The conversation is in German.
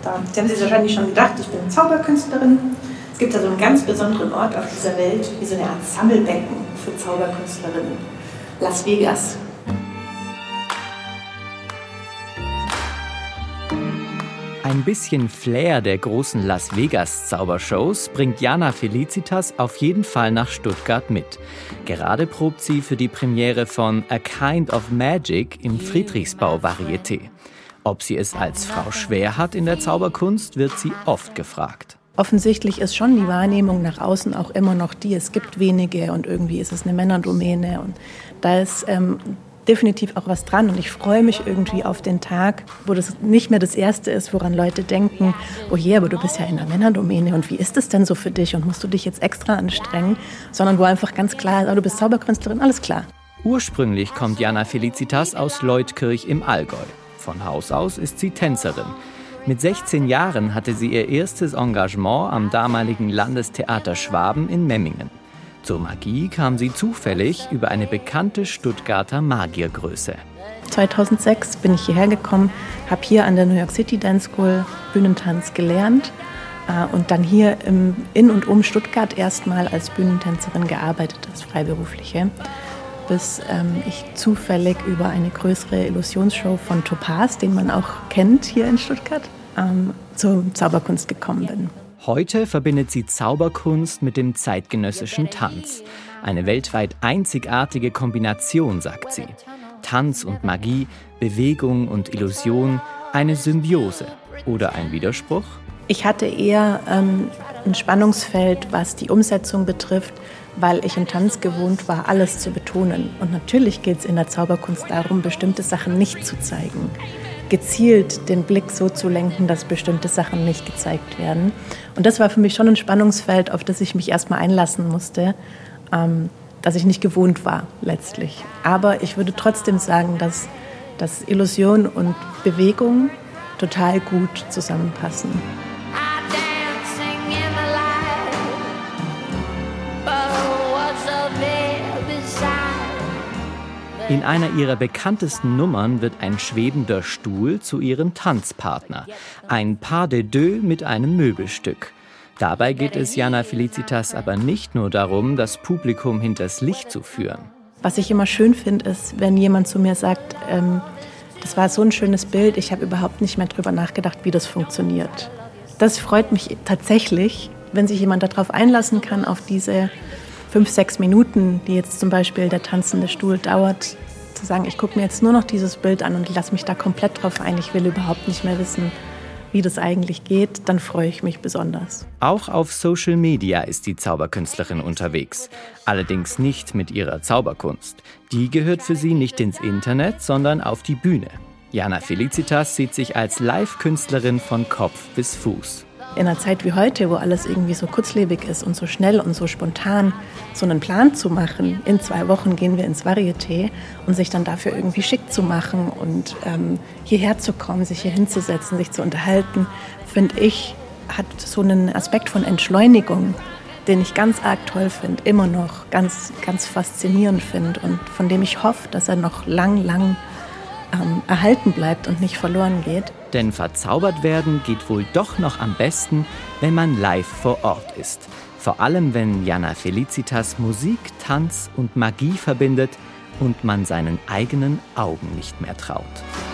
da. Sie haben sich wahrscheinlich schon gedacht, ich bin Zauberkünstlerin. Es gibt da so einen ganz besonderen Ort auf dieser Welt, wie so eine Art Sammelbecken für Zauberkünstlerinnen. Las Vegas. Ein bisschen Flair der großen Las Vegas-Zaubershows bringt Jana Felicitas auf jeden Fall nach Stuttgart mit. Gerade probt sie für die Premiere von A Kind of Magic im Friedrichsbau-Varieté. Ob sie es als Frau schwer hat in der Zauberkunst, wird sie oft gefragt. Offensichtlich ist schon die Wahrnehmung nach außen auch immer noch die, es gibt wenige und irgendwie ist es eine Männerdomäne. Und da ist definitiv auch was dran und ich freue mich irgendwie auf den Tag, wo das nicht mehr das Erste ist, woran Leute denken, oh je, aber du bist ja in der Männerdomäne und wie ist das denn so für dich und musst du dich jetzt extra anstrengen, sondern wo einfach ganz klar ist, oh, du bist Zauberkünstlerin, alles klar. Ursprünglich kommt Jana Felicitas aus Leutkirch im Allgäu. Von Haus aus ist sie Tänzerin. Mit 16 Jahren hatte sie ihr erstes Engagement am damaligen Landestheater Schwaben in Memmingen. Zur Magie kam sie zufällig über eine bekannte Stuttgarter Magiergröße. 2006 bin ich hierher gekommen, habe hier an der New York City Dance School Bühnentanz gelernt und dann hier in und um Stuttgart erstmal als Bühnentänzerin gearbeitet, als Freiberufliche, bis ich zufällig über eine größere Illusionsshow von Topaz, den man auch kennt hier in Stuttgart, zur Zauberkunst gekommen bin. Heute verbindet sie Zauberkunst mit dem zeitgenössischen Tanz. Eine weltweit einzigartige Kombination, sagt sie. Tanz und Magie, Bewegung und Illusion, eine Symbiose. Oder ein Widerspruch? Ich hatte eher ein Spannungsfeld, was die Umsetzung betrifft, weil ich im Tanz gewohnt war, alles zu betonen. Und natürlich geht es in der Zauberkunst darum, bestimmte Sachen nicht zu zeigen. Gezielt den Blick so zu lenken, dass bestimmte Sachen nicht gezeigt werden. Und das war für mich schon ein Spannungsfeld, auf das ich mich erstmal einlassen musste, das ich nicht gewohnt war letztlich. Aber ich würde trotzdem sagen, dass Illusion und Bewegung total gut zusammenpassen. In einer ihrer bekanntesten Nummern wird ein schwebender Stuhl zu ihrem Tanzpartner. Ein Pas de deux mit einem Möbelstück. Dabei geht es Jana Felicitas aber nicht nur darum, das Publikum hinters Licht zu führen. Was ich immer schön finde, ist, wenn jemand zu mir sagt, das war so ein schönes Bild, ich habe überhaupt nicht mehr drüber nachgedacht, wie das funktioniert. Das freut mich tatsächlich, wenn sich jemand darauf einlassen kann, auf diese 5-6 Minuten, die jetzt zum Beispiel der tanzende Stuhl dauert, zu sagen, ich gucke mir jetzt nur noch dieses Bild an und ich lasse mich da komplett drauf ein, ich will überhaupt nicht mehr wissen, wie das eigentlich geht, dann freue ich mich besonders. Auch auf Social Media ist die Zauberkünstlerin unterwegs. Allerdings nicht mit ihrer Zauberkunst. Die gehört für sie nicht ins Internet, sondern auf die Bühne. Jana Felicitas sieht sich als Live-Künstlerin von Kopf bis Fuß. In einer Zeit wie heute, wo alles irgendwie so kurzlebig ist und so schnell und so spontan, so einen Plan zu machen, in 2 Wochen gehen wir ins Varieté und sich dann dafür irgendwie schick zu machen und hierher zu kommen, sich hier hinzusetzen, sich zu unterhalten, finde ich, hat so einen Aspekt von Entschleunigung, den ich ganz arg toll finde, immer noch ganz, ganz faszinierend finde und von dem ich hoffe, dass er noch lang erhalten bleibt und nicht verloren geht. Denn verzaubert werden geht wohl doch noch am besten, wenn man live vor Ort ist. Vor allem, wenn Jana Felicitas Musik, Tanz und Magie verbindet und man seinen eigenen Augen nicht mehr traut.